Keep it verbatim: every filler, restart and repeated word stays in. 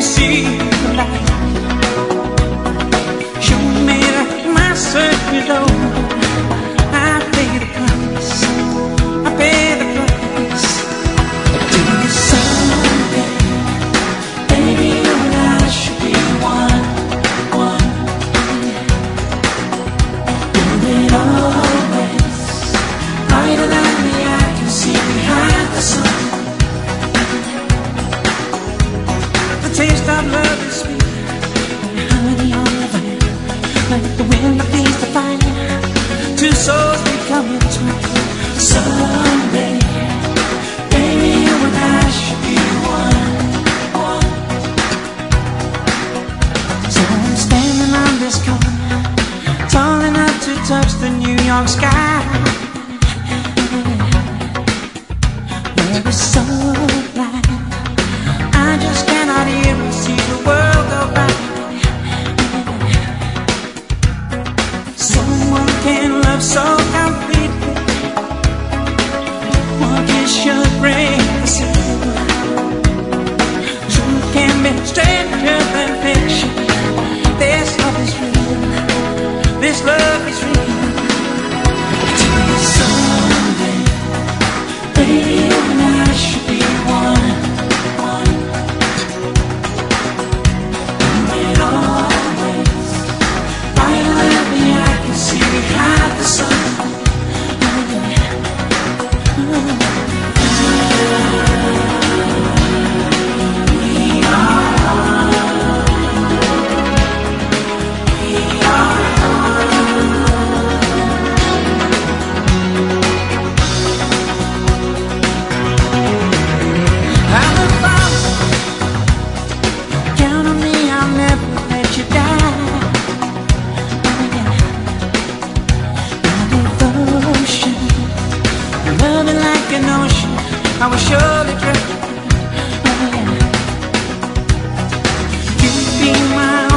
see the light. You made my search below. I pay the price, I pay the price. Do you someday, baby, you and I should be one, one. Do it always, brighter than the eye can see behind the sun. The taste of love is sweet, like honey on the vine, like the wind that feeds the fire. Two souls becoming twin. Someday, baby, you and I should be one, one. So I'm standing on this corner, tall enough to touch the New York sky. Where it's so bright, I just cannot hear or see the world go by. Someone can love so completely, one kiss should break the seal. Truth can be stranger than fiction. This love is real, this love is real. Someday, baby, you and I should be one, one. And it always, brighter than the eye can see behind the sun. We are, we are. I'm a father, count on me, I'll never let you die. My devotion, loving like an ocean, I will surely drown. You be my